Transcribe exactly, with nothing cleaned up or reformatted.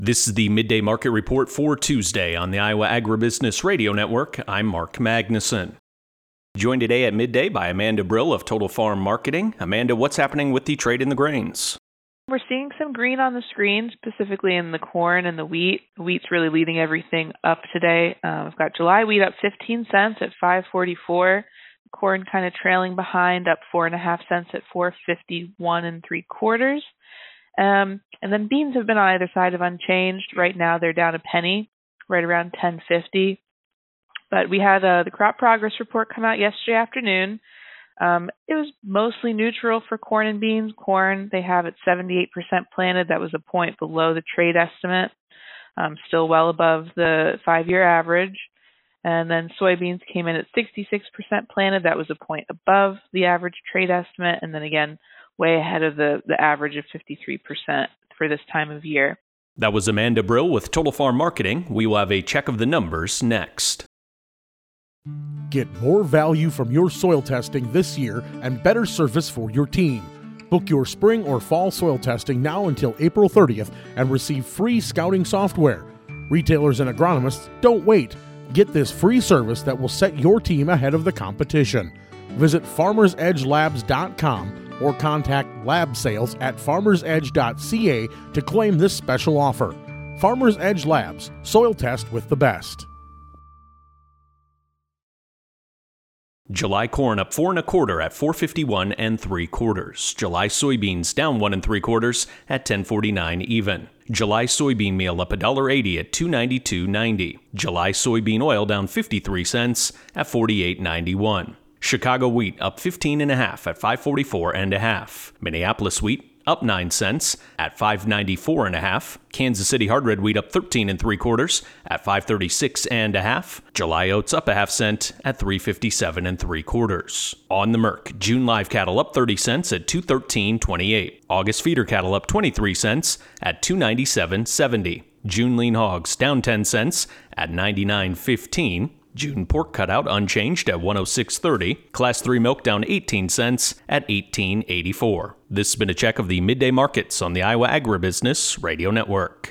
This is the Midday Market Report for Tuesday on the Iowa Agribusiness Radio Network. I'm Mark Magnuson. Joined today at midday by Amanda Brill of Total Farm Marketing. Amanda, what's happening with the trade in the grains? We're seeing some green on the screen, specifically in the corn and the wheat. The wheat's really leading everything up today. Uh, we've got July wheat up fifteen cents at five forty-four. Corn kind of trailing behind, up four and a half cents at four fifty-one and three quarters. Um, and then beans have been on either side of unchanged. Right now they're down a penny, right around ten fifty. But we had uh, the crop progress report come out yesterday afternoon. Um, it was mostly neutral for corn and beans. Corn, they have it seventy-eight percent planted. That was a point below the trade estimate, um, still well above the five-year average. And then soybeans came in at sixty-six percent planted. That was a point above the average trade estimate. And then again, way ahead of the, the average of fifty-three percent for this time of year. That was Amanda Brill with Total Farm Marketing. We will have a check of the numbers next. Get more value from your soil testing this year and better service for your team. Book your spring or fall soil testing now until April thirtieth and receive free scouting software. Retailers and agronomists, don't wait. Get this free service that will set your team ahead of the competition. Visit farmers edge labs dot com or contact lab sales at farmers edge dot c a to claim this special offer. Farmers Edge Labs, soil test with the best. July corn up four and a quarter at four fifty-one and three quarters. July soybeans down one and three quarters at ten forty-nine even. July soybean meal up one dollar eighty at two ninety-two ninety. July soybean oil down fifty-three cents at forty-eight ninety-one. Chicago wheat up fifteen and a half at five forty-four and a half. Minneapolis wheat up nine cents at five ninety-four and a half. Kansas City hard red wheat up thirteen and three quarters at five thirty-six and a half. July oats up a half cent at three fifty-seven and three quarters. On the Merc, June live cattle up thirty cents at two thirteen twenty-eight. August feeder cattle up twenty-three cents at two ninety-seven seventy. June lean hogs down ten cents at ninety-nine fifteen. June pork cutout unchanged at one oh six thirty. Class three milk down eighteen cents at eighteen eighty-four. This has been a check of the midday markets on the Iowa Agribusiness Radio Network.